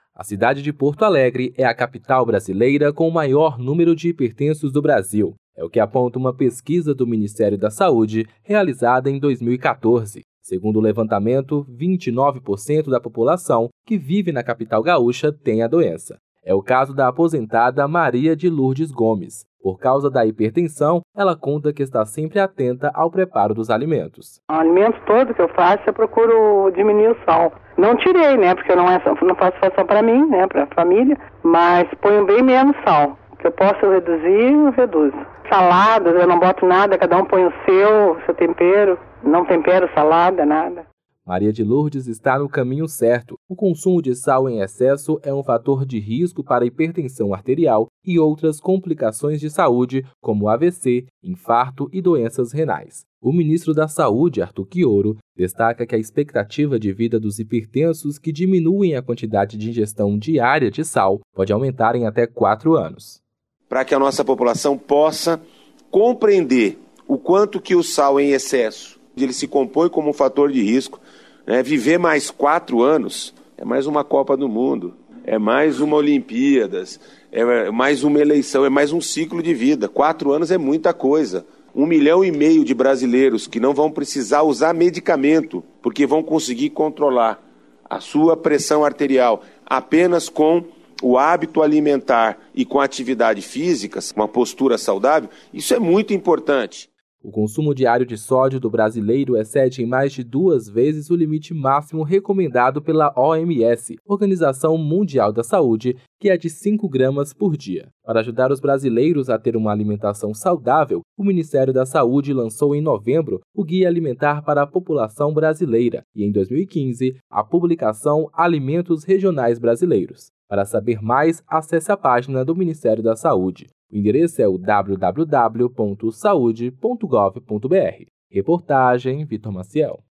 A cidade de Porto Alegre é a capital brasileira com o maior número de hipertensos do Brasil. É o que aponta uma pesquisa do Ministério da Saúde realizada em 2014. Segundo o levantamento, 29% da população que vive na capital gaúcha tem a doença. É o caso da aposentada Maria de Lourdes Gomes. Por causa da hipertensão, ela conta que está sempre atenta ao preparo dos alimentos. O alimento todo que eu faço, eu procuro diminuir o sal. Não tirei, né, porque não faço só para mim, né, para a família, mas ponho bem menos sal. O que eu posso reduzir, eu reduzo. Saladas, eu não boto nada, cada um põe o seu tempero. Não tempero salada, nada. Maria de Lourdes está no caminho certo. O consumo de sal em excesso é um fator de risco para hipertensão arterial e outras complicações de saúde, como AVC, infarto e doenças renais. O ministro da Saúde, Arthur Quioro, destaca que a expectativa de vida dos hipertensos que diminuem a quantidade de ingestão diária de sal pode aumentar em até 4 anos. Para que a nossa população possa compreender o quanto que o sal em excesso ele se compõe como um fator de risco, né? Viver mais 4 anos é mais uma Copa do Mundo, é mais uma Olimpíadas, é mais uma eleição, é mais um ciclo de vida. 4 anos é muita coisa. 1,5 milhão de brasileiros que não vão precisar usar medicamento, porque vão conseguir controlar a sua pressão arterial apenas com o hábito alimentar e com a atividade física, uma postura saudável. Isso é muito importante. O consumo diário de sódio do brasileiro excede em mais de 2 vezes o limite máximo recomendado pela OMS, Organização Mundial da Saúde, que é de 5 gramas por dia. Para ajudar os brasileiros a ter uma alimentação saudável, o Ministério da Saúde lançou em novembro o Guia Alimentar para a População Brasileira e, em 2015, a publicação Alimentos Regionais Brasileiros. Para saber mais, acesse a página do Ministério da Saúde. O endereço é o www.saude.gov.br. Reportagem Vitor Maciel.